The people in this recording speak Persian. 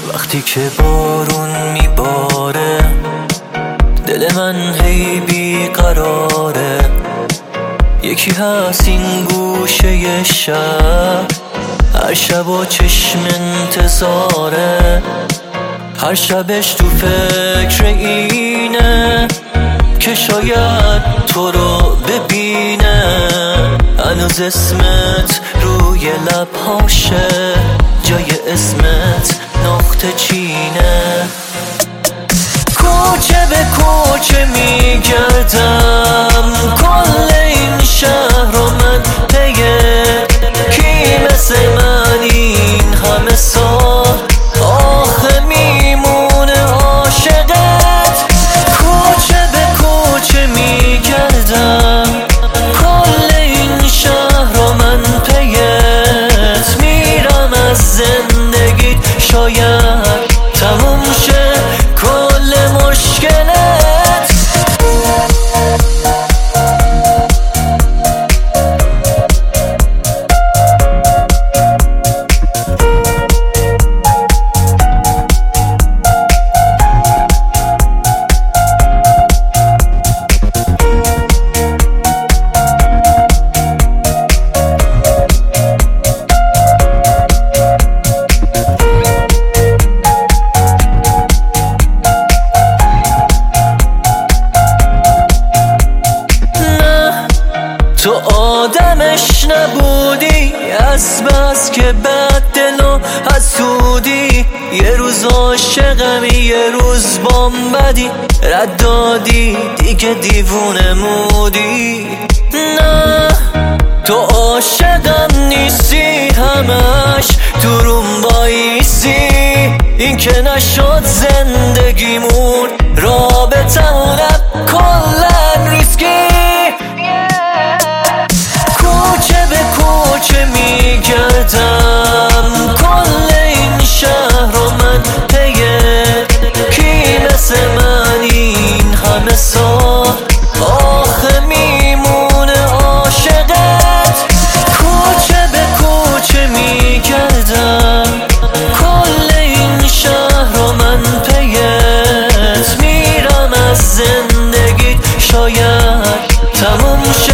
وقتی که بارون میباره دل من هی بیقراره. یکی هست این گوشه شهر، هر شب و چشم انتظاره. هر شبش تو فکر اینه که شاید تو رو ببینه. هنوز اسمت روی لبهاشه، جای اسمت نقطه چینه. کوچه به کوچه میگردم، کل این شهر رو من پیه. کی مثل من این همه سال آخه میمونه عاشقت. کوچه به کوچه میگردم، کل این شهر رو من پیت. میرم از زندگیت، شاید تموم شه کل مشکلت. تو آدمش نبودی، از بس که بد دل و حسودی. یه روز عاشقمی، یه روز بامبدی. رد دادی دیگه دیوونه مودی. نه تو عاشقم نیستی، همش تو روم بایستی. این که نشد زندگیمون، رابطمونم کلن ریسکی. کوچه به کوچه میگردم، کل این شهر رو من پیه. کی مثل من این همه سال آخه میمونه عاشقت. کوچه به کوچه میگردم، کل این شهر رو من پیت. میرم از زندگیت، شاید تموم